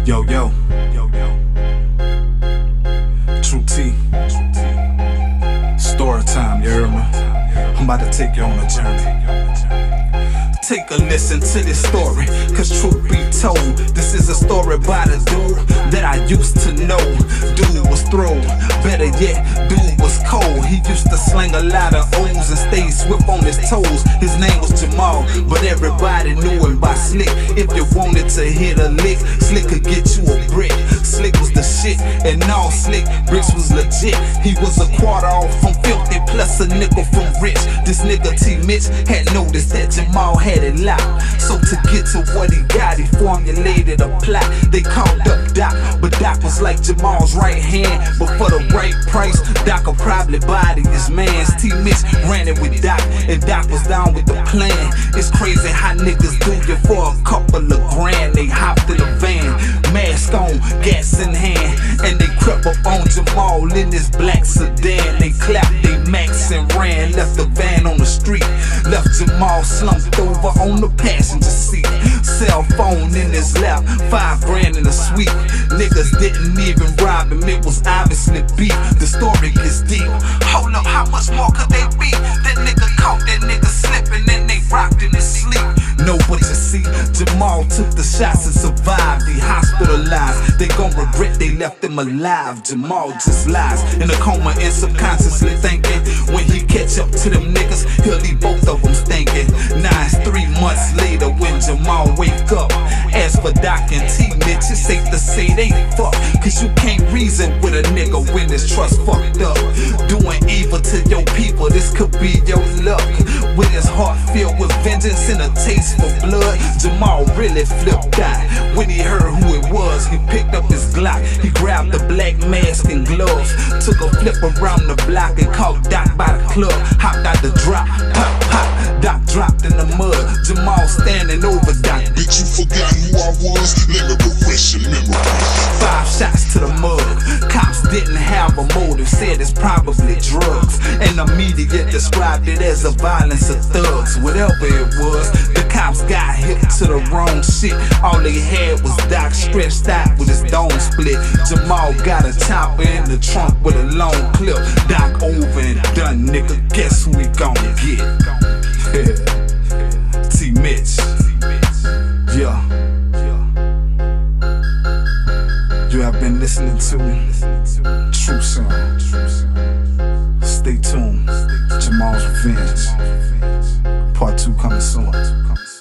Yo, yo, True T, story time, you heard me? I'm about to take you on a journey. Take a listen to this story, cause truth be told, this is a story about a dude that I used to know. Dude was thrown, better yet, dude was cold. He used to slang a lot of O's and stay swift on his toes. His name was Jamal, but everybody knew him by Slick. If you wanted to hit a lick, Slick could get you a brick. Slick was the shit, and all Slick bricks was legit. He was a quarter off from filthy, plus a nickel from rich. This nigga T Mitch had noticed that Jamal had it locked. So to get to what he got, he formulated a plot. They called up Doc, but Doc was like Jamal's right hand. But for the right price, Doc would probably body his mans. T Mitch ran it with Doc, and Doc was down with the plan. It's crazy how niggas do you for a couple of grand. They hopped in a van, mask on, gas in hand, and they crept up on Jamal in this black sedan. They clapped they max and ran, left the van on the street, left Jamal slumped over on the passenger seat. Cell phone in his lap, $5 grand in a sweep. Niggas didn't even rob him, it was obviously beef. The story gets deep. Hold up, how much more could they be? That nigga caught that nigga slipping and they rocked in his sleep. No, but you see, Jamal took the shots and survived. He hospitalized. They gon' regret they left him alive. Jamal just lies in a coma and subconsciously thinking when he catch up to them niggas, he'll leave both of them stinking. Now it's 3 months later when Jamal wake up. As for Doc and T Mitch, it's safe to say they fuck, cause you can't reason with a nigga when his trust fucked up. Doing evil to your people, this could be your luck. With his heart filled with vengeance and a taste for blood, Jamal really flipped out. When he heard who it was, he picked up his Glock. He grabbed the black mask and gloves, took a flip around the block and caught Doc by the club. Hopped out the drop, pop, pop. Doc dropped in the mud, Jamal standing over Doc. Bitch, you forgot who I was? Let me refresh your memory. 5 shots to the mug. Cops didn't have a motive, said it's probably drugs, and the media described it as a violence of thugs. Whatever it was, the cops got hip to the wrong shit. All they had was Doc stretched out with his dome split. Jamal got a chopper in the trunk with a long clip. Doc over and done, nigga. Guess who we gon' get? T Mitch. Yeah. You have been listening to True Sound. Stay tuned. Jamal's Revenge. Part 2 coming soon.